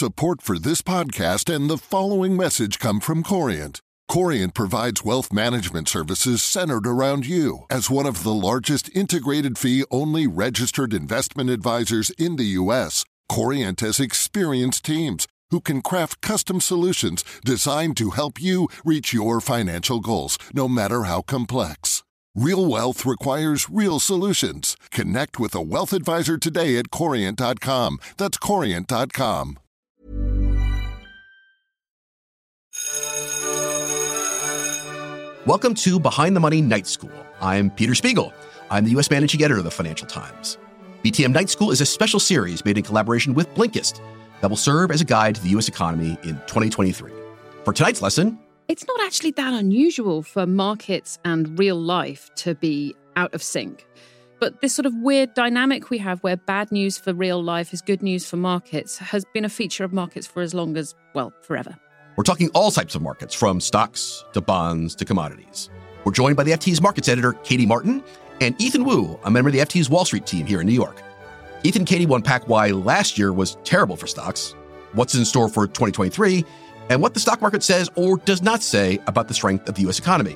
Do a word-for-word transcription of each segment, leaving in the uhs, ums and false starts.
Support for this podcast and the following message come from Corient. Corient provides wealth management services centered around you. As one of the largest integrated fee-only registered investment advisors in the U S, Corient has experienced teams who can craft custom solutions designed to help you reach your financial goals, no matter how complex. Real wealth requires real solutions. Connect with a wealth advisor today at corient dot com. That's corient dot com. Welcome to Behind the Money Night School. I'm Peter Spiegel. I'm the U S Managing Editor of the Financial Times. B T M Night School is a special series made in collaboration with Blinkist that will serve as a guide to the U S economy in twenty twenty-three. For tonight's lesson, it's not actually that unusual for markets and real life to be out of sync. But this sort of weird dynamic we have where bad news for real life is good news for markets has been a feature of markets for as long as, well, forever. We're talking all types of markets, from stocks to bonds to commodities. We're joined by the F T's markets editor, Katie Martin, and Ethan Wu, a member of the F T's Wall Street team here in New York. Ethan and Katie will unpack why last year was terrible for stocks, what's in store for twenty twenty-three, and what the stock market says or does not say about the strength of the U S economy.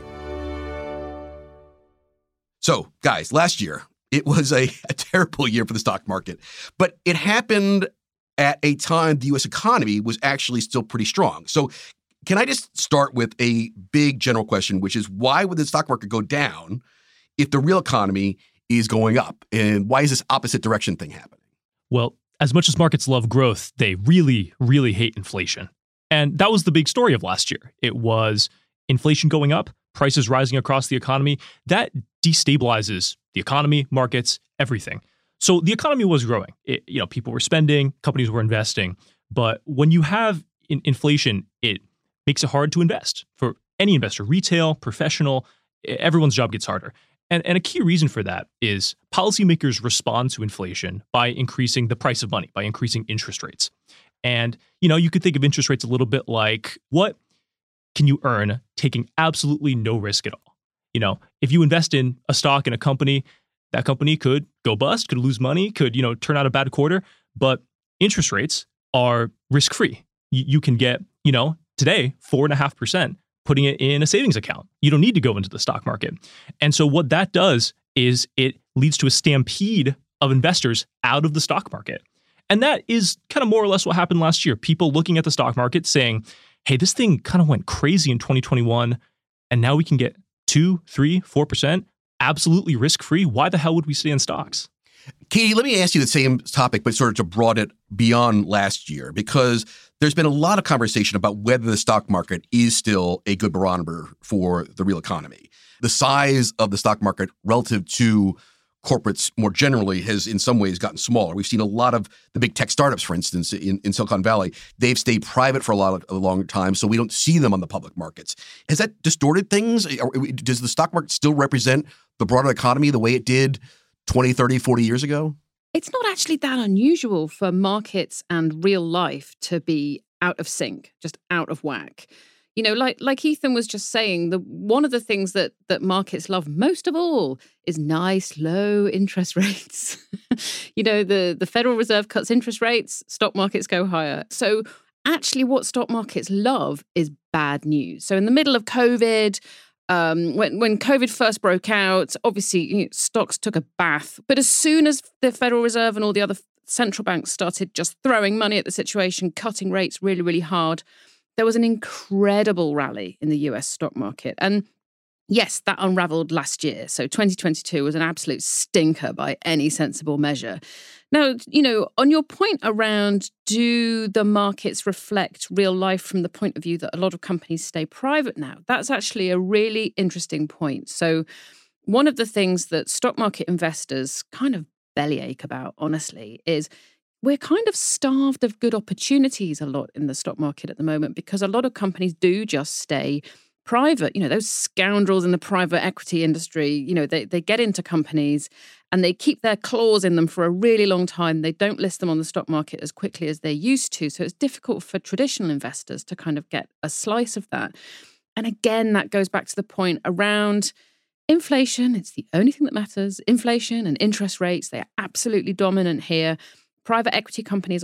So, guys, last year, it was a, a terrible year for the stock market, but it happened at a time the U S economy was actually still pretty strong. So can I just start with a big general question, which is why would the stock market go down if the real economy is going up? And why is this opposite direction thing happening? Well, as much as markets love growth, they really, really hate inflation. And that was the big story of last year. It was inflation going up, prices rising across the economy. That destabilizes the economy, markets, everything. So the economy was growing. It, you know, people were spending, companies were investing. But when you have in- inflation, it makes it hard to invest for any investor, retail, professional. Everyone's job gets harder. And, and a key reason for that is policymakers respond to inflation by increasing the price of money, by increasing interest rates. And, you know, you could think of interest rates a little bit like, what can you earn taking absolutely no risk at all? You know, if you invest in a stock in a company, that company could go bust, could lose money, could, you know, turn out a bad quarter. But interest rates are risk-free. You, you can get, you know, today, four and a half percent putting it in a savings account. You don't need to go into the stock market. And so what that does is it leads to a stampede of investors out of the stock market. And that is kind of more or less what happened last year. People looking at the stock market saying, hey, this thing kind of went crazy in twenty twenty-one, and now we can get two, three, four percent absolutely risk-free. Why the hell would we stay in stocks? Katie, let me ask you the same topic, but sort of to broaden it beyond last year, because there's been a lot of conversation about whether the stock market is still a good barometer for the real economy. The size of the stock market relative to corporates more generally has in some ways gotten smaller. We've seen a lot of the big tech startups, for instance, in, in Silicon Valley. They've stayed private for a lot of a long time, so we don't see them on the public markets. Has that distorted things? Does the stock market still represent the broader economy the way it did twenty, thirty, forty years ago? It's not actually that unusual for markets and real life to be out of sync, just out of whack. You know, like like Ethan was just saying, the one of the things that that markets love most of all is nice, low interest rates. You know, the, the Federal Reserve cuts interest rates, stock markets go higher. So actually what stock markets love is bad news. So in the middle of COVID, um, when, when COVID first broke out, obviously you know, stocks took a bath. But as soon as the Federal Reserve and all the other central banks started just throwing money at the situation, cutting rates really, really hard, there was an incredible rally in the U S stock market. And yes, that unraveled last year. So twenty twenty-two was an absolute stinker by any sensible measure. Now, you know, on your point around do the markets reflect real life from the point of view that a lot of companies stay private now, that's actually a really interesting point. So one of the things that stock market investors kind of bellyache about, honestly, is we're kind of starved of good opportunities a lot in the stock market at the moment because a lot of companies do just stay private. You know, those scoundrels in the private equity industry, you know, they, they get into companies and they keep their claws in them for a really long time. They don't list them on the stock market as quickly as they're used to. So it's difficult for traditional investors to kind of get a slice of that. And again, that goes back to the point around inflation. It's the only thing that matters. Inflation and interest rates, they are absolutely dominant here. Private equity companies are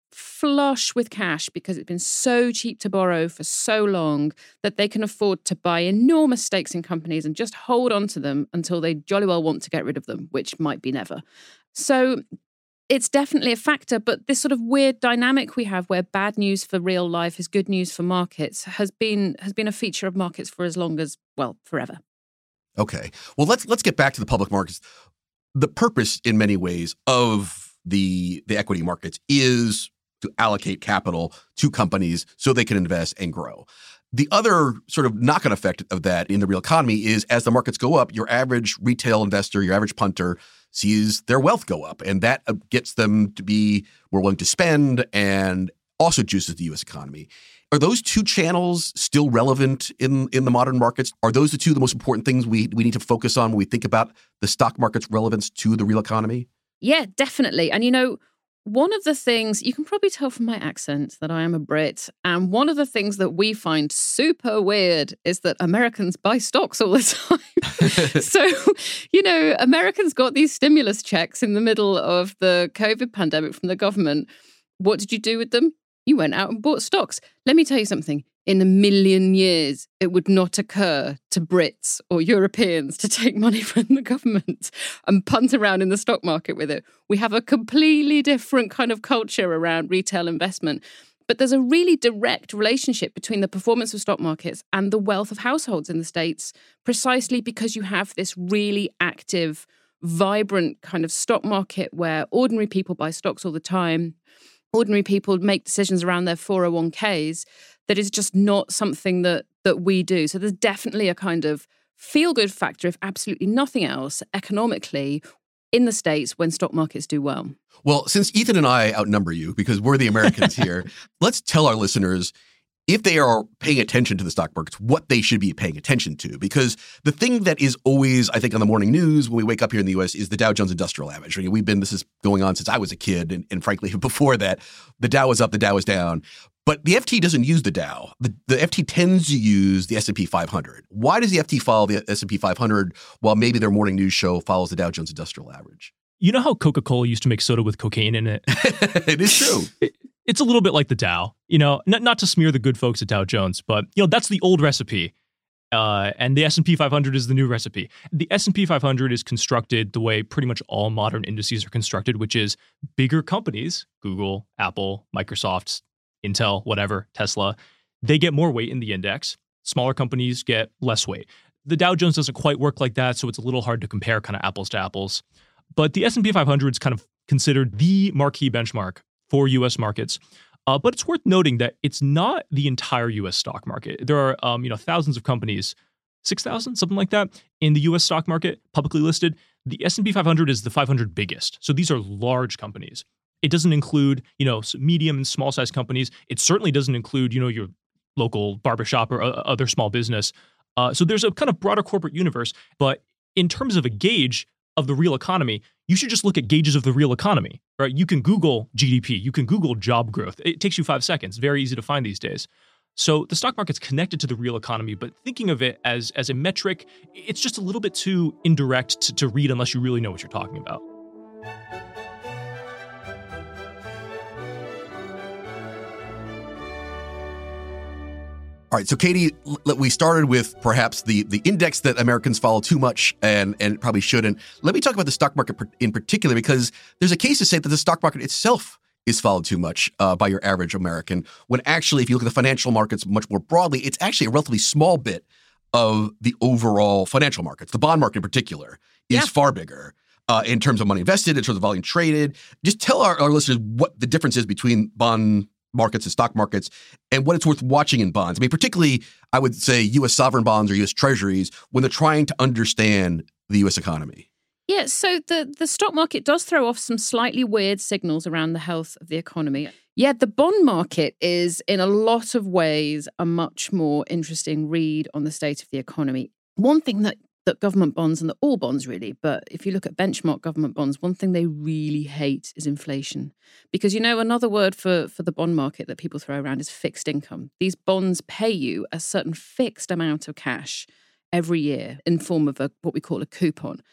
flush with cash because it's been so cheap to borrow for so long that they can afford to buy enormous stakes in companies and just hold on to them until they jolly well want to get rid of them, which might be never. So it's definitely a factor, but this sort of weird dynamic we have where bad news for real life is good news for markets has been has been a feature of markets for as long as, well, forever. Okay. Well, let's let's get back to the public markets. The purpose in many ways of the the equity markets is to allocate capital to companies so they can invest and grow. The other sort of knock-on effect of that in the real economy is as the markets go up, your average retail investor, your average punter sees their wealth go up, and that gets them to be more willing to spend and also juices the U S economy. Are those two channels still relevant in, in the modern markets? Are those the two the most important things we, we need to focus on when we think about the stock market's relevance to the real economy? Yeah, definitely. And, you know, one of the things, you can probably tell from my accent that I am a Brit, and one of the things that we find super weird is that Americans buy stocks all the time. So, you know, Americans got these stimulus checks in the middle of the COVID pandemic from the government. What did you do with them? You went out and bought stocks. Let me tell you something. In a million years, it would not occur to Brits or Europeans to take money from the government and punt around in the stock market with it. We have a completely different kind of culture around retail investment. But there's a really direct relationship between the performance of stock markets and the wealth of households in the States, precisely because you have this really active, vibrant kind of stock market where ordinary people buy stocks all the time. Ordinary people make decisions around their four oh one k's. That is just not something that that we do. So there's definitely a kind of feel-good factor, if absolutely nothing else, economically, in the States when stock markets do well. Well, since Ethan and I outnumber you because we're the Americans here, let's tell our listeners, if they are paying attention to the stock markets, what they should be paying attention to. Because the thing that is always, I think, on the morning news when we wake up here in the U S is the Dow Jones Industrial Average. I mean, we've been, this is going on since I was a kid. And, and frankly, before that, the Dow was up, the Dow was down. But the F T doesn't use the Dow. The, the F T tends to use the S and P five hundred. Why does the F T follow the S and P five hundred while maybe their morning news show follows the Dow Jones Industrial Average? You know how Coca-Cola used to make soda with cocaine in it? It is true. It, it's a little bit like the Dow, you know, not, not to smear the good folks at Dow Jones, but, you know, that's the old recipe. Uh, and the S and P five hundred is the new recipe. The S and P five hundred is constructed the way pretty much all modern indices are constructed, which is bigger companies, Google, Apple, Microsoft, Intel, whatever, Tesla, they get more weight in the index. Smaller companies get less weight. The Dow Jones doesn't quite work like that, so it's a little hard to compare kind of apples to apples. But the S and P five hundred is kind of considered the marquee benchmark for U S markets. Uh, but it's worth noting that it's not the entire U S stock market. There are um, you know, thousands of companies, six thousand, something like that, in the U S stock market, publicly listed. The S and P five hundred is the five hundred biggest. So these are large companies. It doesn't include, you know, medium and small size companies. It certainly doesn't include, you know, your local barbershop or uh, other small business. Uh, so there's a kind of broader corporate universe. But in terms of a gauge of the real economy, you should just look at gauges of the real economy, right? You can Google G D P. You can Google job growth. It takes you five seconds. Very easy to find these days. So the stock market's connected to the real economy, but thinking of it as, as a metric, it's just a little bit too indirect to, to read unless you really know what you're talking about. All right, so Katie, we started with perhaps the, the index that Americans follow too much and, and probably shouldn't. Let me talk about the stock market in particular, because there's a case to say that the stock market itself is followed too much uh, by your average American, when actually, if you look at the financial markets much more broadly, it's actually a relatively small bit of the overall financial markets. The bond market in particular is yeah. far bigger uh, in terms of money invested, in terms of volume traded. Just tell our, our listeners what the difference is between bond markets and stock markets and what it's worth watching in bonds. I mean, particularly, I would say U S sovereign bonds or U S treasuries when they're trying to understand the U S economy. Yeah, so the, the stock market does throw off some slightly weird signals around the health of the economy. Yeah, the bond market is in a lot of ways a much more interesting read on the state of the economy. One thing that that government bonds, and that all bonds really, but if you look at benchmark government bonds, one thing they really hate is inflation. Because, you know, another word for, for the bond market that people throw around is fixed income. These bonds pay you a certain fixed amount of cash every year in form of a what we call a coupon.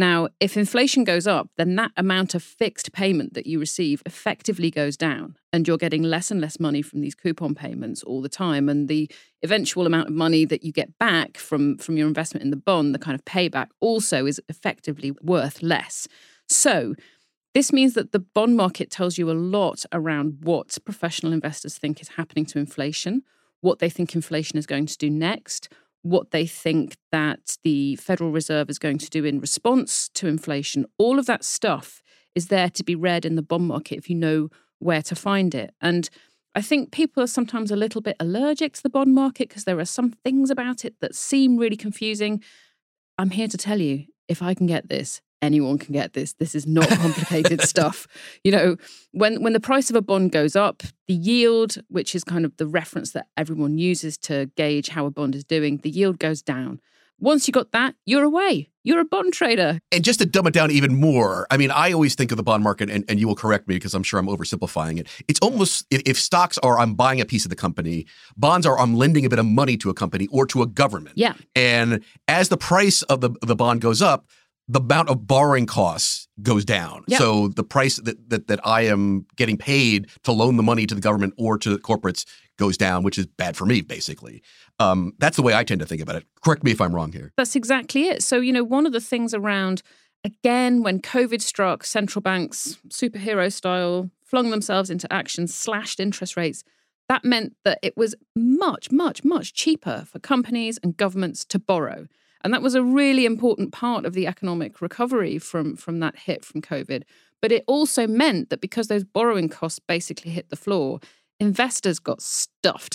Now, if inflation goes up, then that amount of fixed payment that you receive effectively goes down, and you're getting less and less money from these coupon payments all the time. And the eventual amount of money that you get back from, from your investment in the bond, the kind of payback, also is effectively worth less. So this means that the bond market tells you a lot around what professional investors think is happening to inflation, what they think inflation is going to do next, what they think that the Federal Reserve is going to do in response to inflation. All of that stuff is there to be read in the bond market if you know where to find it. And I think people are sometimes a little bit allergic to the bond market because there are some things about it that seem really confusing. I'm here to tell you, if I can get this, anyone can get this. This is not complicated stuff. You know, when when the price of a bond goes up, the yield, which is kind of the reference that everyone uses to gauge how a bond is doing, the yield goes down. Once you got that, you're away. You're a bond trader. And just to dumb it down even more, I mean, I always think of the bond market, and, and you will correct me because I'm sure I'm oversimplifying it. It's almost, if, if stocks are I'm buying a piece of the company, bonds are I'm lending a bit of money to a company or to a government. Yeah. And as the price of the, the bond goes up, the amount of borrowing costs goes down. Yep. So the price that, that that I am getting paid to loan the money to the government or to the corporates goes down, which is bad for me, basically. Um, that's the way I tend to think about it. Correct me if I'm wrong here. That's exactly it. So, you know, one of the things around, again, when COVID struck, central banks, superhero style, flung themselves into action, slashed interest rates. That meant that it was much, much, much cheaper for companies and governments to borrow. And that was a really important part of the economic recovery from, from that hit from COVID. But it also meant that because those borrowing costs basically hit the floor, investors got stuffed.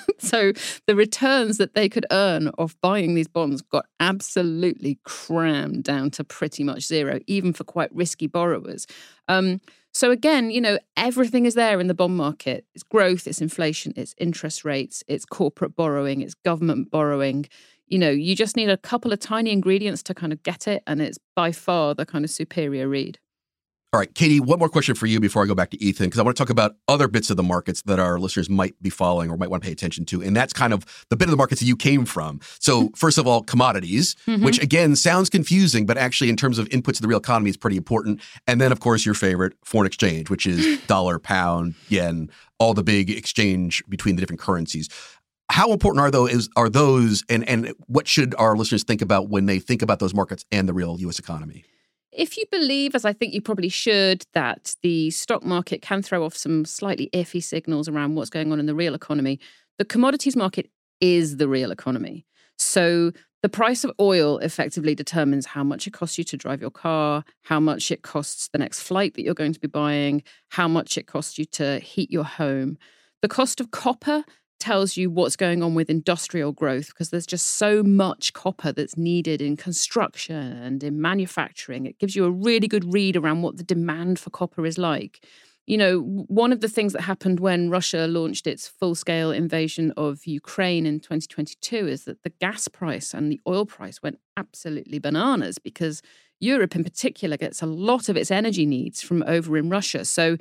So the returns that they could earn off buying these bonds got absolutely crammed down to pretty much zero, even for quite risky borrowers. Um, so again, you know, everything is there in the bond market. It's growth, it's inflation, it's interest rates, it's corporate borrowing, it's government borrowing. You know, you just need a couple of tiny ingredients to kind of get it, and it's by far the kind of superior read. All right, Katie, one more question for you before I go back to Ethan, because I want to talk about other bits of the markets that our listeners might be following or might want to pay attention to. And that's kind of the bit of the markets that you came from. So first of all, commodities, mm-hmm. which again sounds confusing, but actually in terms of inputs to the real economy is pretty important. And then, of course, your favorite, foreign exchange, which is dollar, pound, yen, all the big exchange between the different currencies. How important are those, are those and, and what should our listeners think about when they think about those markets and the real U S economy? If you believe, as I think you probably should, that the stock market can throw off some slightly iffy signals around what's going on in the real economy, the commodities market is the real economy. So the price of oil effectively determines how much it costs you to drive your car, how much it costs the next flight that you're going to be buying, how much it costs you to heat your home. The cost of copper tells you what's going on with industrial growth, because there's just so much copper that's needed in construction and in manufacturing. It gives you a really good read around what the demand for copper is like. You know, one of the things that happened when Russia launched its full-scale invasion of Ukraine in twenty twenty-two is that the gas price and the oil price went absolutely bananas, because Europe in particular gets a lot of its energy needs from over in Russia. So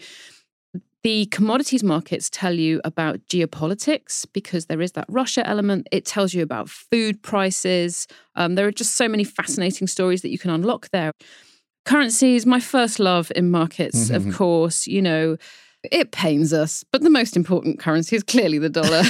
the commodities markets tell you about geopolitics, because there is that Russia element. It tells you about food prices. Um, there are just so many fascinating stories that you can unlock there. Currencies, my first love in markets, mm-hmm. of course. You know, it pains us, but the most important currency is clearly the dollar.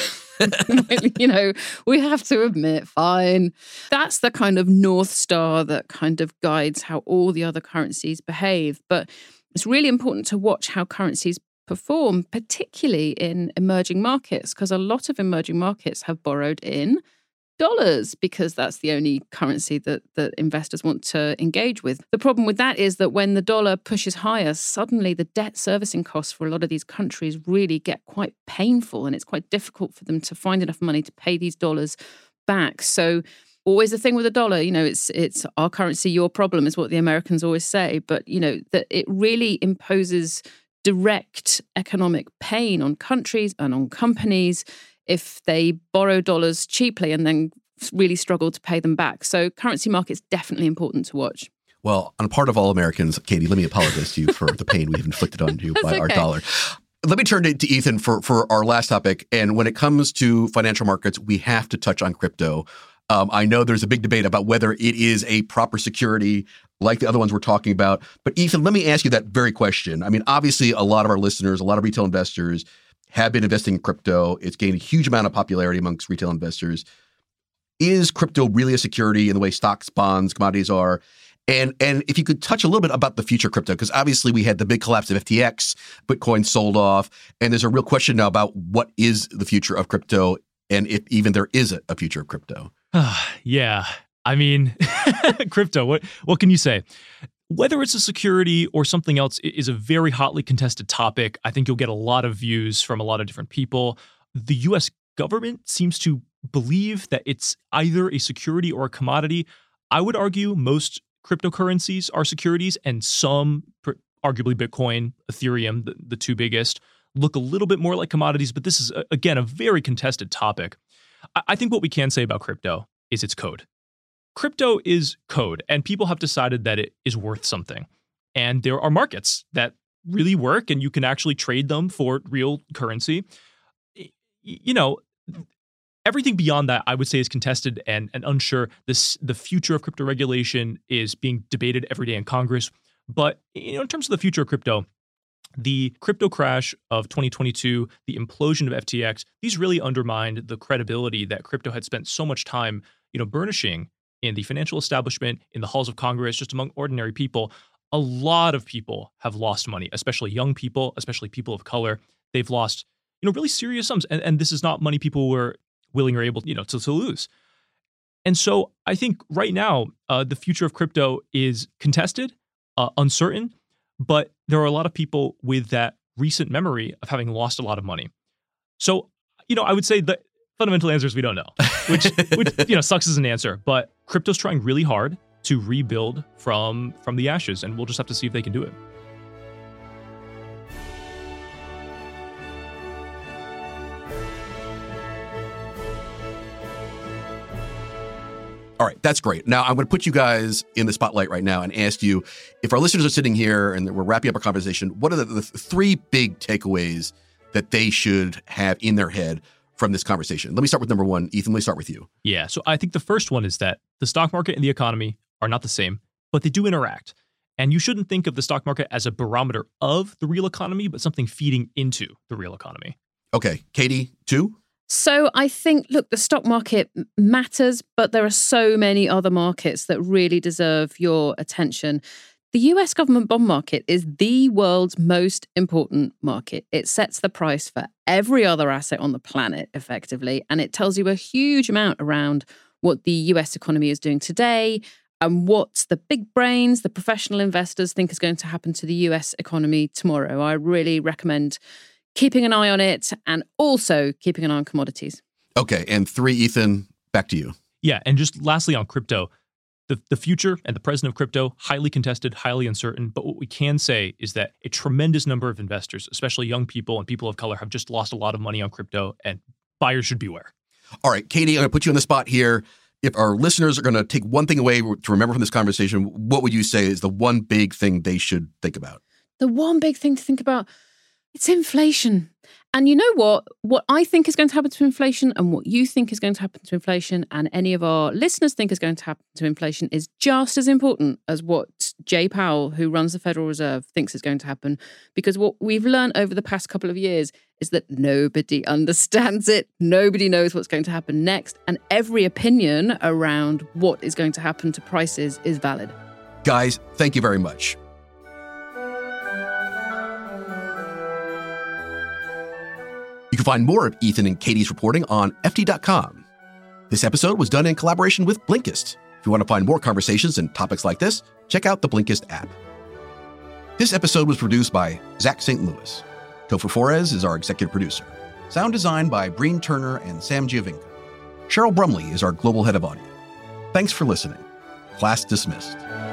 You know, we have to admit, fine. That's the kind of North Star that kind of guides how all the other currencies behave. But it's really important to watch how currencies perform, particularly in emerging markets, because a lot of emerging markets have borrowed in dollars because that's the only currency that, that investors want to engage with. The problem with that is that when the dollar pushes higher, suddenly the debt servicing costs for a lot of these countries really get quite painful, and it's quite difficult for them to find enough money to pay these dollars back. So always the thing with the dollar, you know, it's it's our currency, your problem is what the Americans always say. But, you know, that it really imposes direct economic pain on countries and on companies if they borrow dollars cheaply and then really struggle to pay them back. So currency markets definitely important to watch. Well, on the part of all Americans, Katie, let me apologize to you for the pain we've inflicted on you by okay. our dollar. Let me turn to, to Ethan for, for our last topic. And when it comes to financial markets, we have to touch on crypto. Um, I know there's a big debate about whether it is a proper security like the other ones we're talking about. But Ethan, let me ask you that very question. I mean, obviously, a lot of our listeners, a lot of retail investors have been investing in crypto. It's gained a huge amount of popularity amongst retail investors. Is crypto really a security in the way stocks, bonds, commodities are? And and if you could touch a little bit about the future of crypto, because obviously we had the big collapse of F T X, Bitcoin sold off, and there's a real question now about what is the future of crypto and if even there is a, a future of crypto. Yeah. I mean, crypto, what what can you say? Whether it's a security or something else is a very hotly contested topic. I think you'll get a lot of views from a lot of different people. The U S government seems to believe that it's either a security or a commodity. I would argue most cryptocurrencies are securities, and some, arguably Bitcoin, Ethereum, the, the two biggest, look a little bit more like commodities. But this is, again, a very contested topic. I, I think what we can say about crypto is it's code. Crypto is code, and people have decided that it is worth something. And there are markets that really work, and you can actually trade them for real currency. You know, everything beyond that, I would say, is contested and, and unsure. This, the future of crypto regulation is being debated every day in Congress. But you know, in terms of the future of crypto, the crypto crash of twenty twenty-two, the implosion of F T X, these really undermined the credibility that crypto had spent so much time, you know, burnishing in the financial establishment, in the halls of Congress, just among ordinary people. A lot of people have lost money, especially young people, especially people of color. They've lost, you know, really serious sums. And, and this is not money people were willing or able, you know, to, to lose. And so I think right now, uh, the future of crypto is contested, uh, uncertain, but there are a lot of people with that recent memory of having lost a lot of money. So, you know, I would say the fundamental answer is we don't know, which, which you know, sucks as an answer. But crypto's trying really hard to rebuild from from the ashes, and we'll just have to see if they can do it. All right, that's great. Now, I'm going to put you guys in the spotlight right now and ask you, if our listeners are sitting here and we're wrapping up our conversation, what are the, the three big takeaways that they should have in their head from this conversation? Let me start with number one. Ethan, let me start with you. Yeah, so I think the first one is that the stock market and the economy are not the same, but they do interact. And you shouldn't think of the stock market as a barometer of the real economy, but something feeding into the real economy. Okay, Katie, two? So I think, look, the stock market matters, but there are so many other markets that really deserve your attention. The U S government bond market is the world's most important market. It sets the price for every other asset on the planet, effectively, and it tells you a huge amount around what the U S economy is doing today and what the big brains, the professional investors think is going to happen to the U S economy tomorrow. I really recommend keeping an eye on it and also keeping an eye on commodities. Okay, and three, Ethan, back to you. Yeah, and just lastly on crypto, the, the future and the present of crypto, highly contested, highly uncertain. But what we can say is that a tremendous number of investors, especially young people and people of color, have just lost a lot of money on crypto, and buyers should beware. All right, Katie, I'm going to put you on the spot here. If our listeners are going to take one thing away to remember from this conversation, what would you say is the one big thing they should think about? The one big thing to think about, it's inflation. And you know what? What I think is going to happen to inflation and what you think is going to happen to inflation and any of our listeners think is going to happen to inflation is just as important as what Jay Powell, who runs the Federal Reserve, thinks is going to happen. Because what we've learned over the past couple of years is that nobody understands it. Nobody knows what's going to happen next. And every opinion around what is going to happen to prices is valid. Guys, thank you very much. You can find more of Ethan and Katie's reporting on F T dot com. This episode was done in collaboration with Blinkist. If you want to find more conversations and topics like this, check out the Blinkist app. This episode was produced by Zach Saint Louis. Topher Flores is our executive producer. Sound design by Breen Turner and Sam Giovinco. Cheryl Brumley is our global head of audio. Thanks for listening. Class dismissed.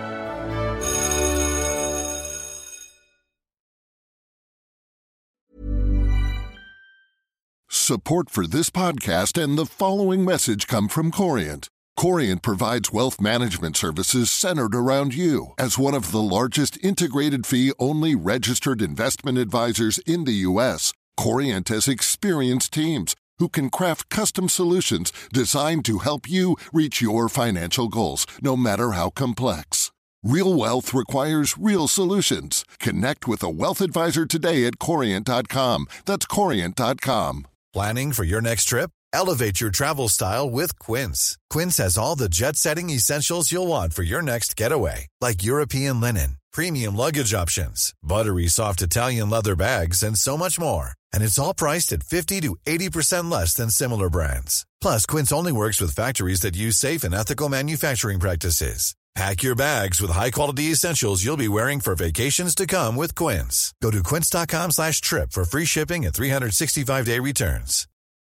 Support for this podcast and the following message come from Corient. Corient provides wealth management services centered around you. As one of the largest integrated fee-only registered investment advisors in the U S, Corient has experienced teams who can craft custom solutions designed to help you reach your financial goals, no matter how complex. Real wealth requires real solutions. Connect with a wealth advisor today at Corient dot com. That's Corient dot com. Planning for your next trip? Elevate your travel style with Quince. Quince has all the jet-setting essentials you'll want for your next getaway, like European linen, premium luggage options, buttery soft Italian leather bags, and so much more. And it's all priced at fifty to eighty percent less than similar brands. Plus, Quince only works with factories that use safe and ethical manufacturing practices. Pack your bags with high-quality essentials you'll be wearing for vacations to come with Quince. Go to quince dot com slash trip for free shipping and three sixty-five day returns.